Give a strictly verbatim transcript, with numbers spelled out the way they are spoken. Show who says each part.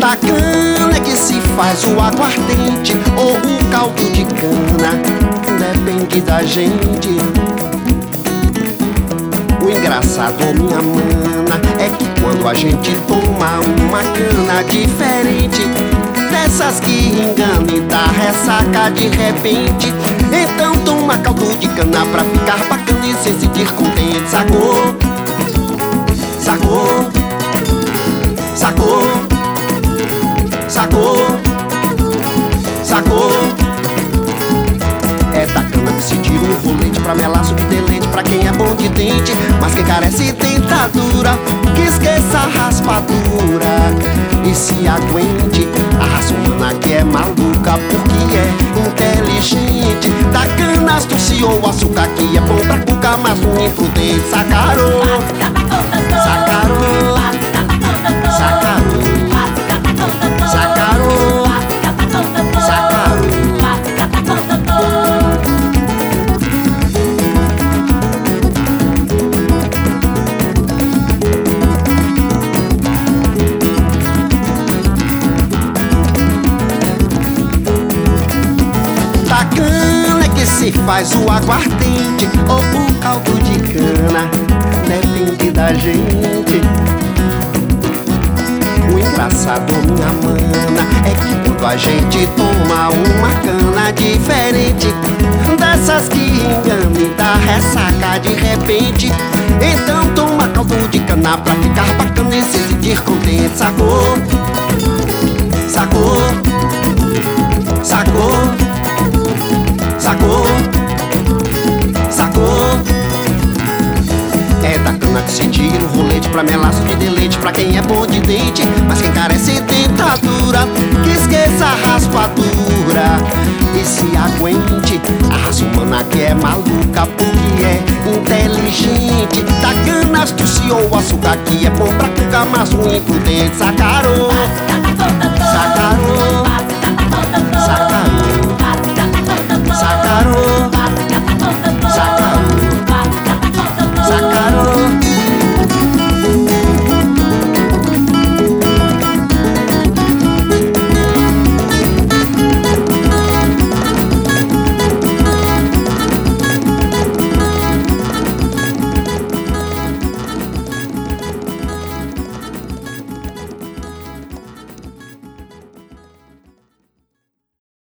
Speaker 1: Da cana é que se faz o aguardente ou o caldo de cana, depende da gente. O engraçado, minha mana, é que quando a gente toma uma cana diferente, dessas que engana e dá ressaca de repente, então toma caldo de cana pra ficar bacana e se sentir contente. Sacou? Sacou? Sacou? Sacou? Sacou? É da cana que se tira um rolete pra melar subdelente pra quem é bom de dente, mas quem carece dentadura, que esqueça a raspadura e se aguente. A raça humana que é maluca porque é inteligente. Da cana associou o açúcar que é bom pra cuca, mas ruim pro dente. Sacarou? Sacarou? Sacarou? Sacarou? Sacarou? Da cana é que se faz o aguardente ou o caldo de cana, depende da gente. O engraçado, minha mana, é que quando a gente toma uma cana diferente, dessas que engana e dá ressaca de repente, então toma caldo de cana pra ficar bacana e se sentir contente. Sacou? Sacou? Sacou? Sacou? Sacou? É da cana que se tira o rolete pra melaço de deleite pra quem é bom de dente, mas quem carece dentadura, que esqueça a raspadura e se aguente. A raça humana que é maluca porque é inteligente. Da cana associou o açúcar que é bom pra cuca, mas ruim pro dente. Sacarou?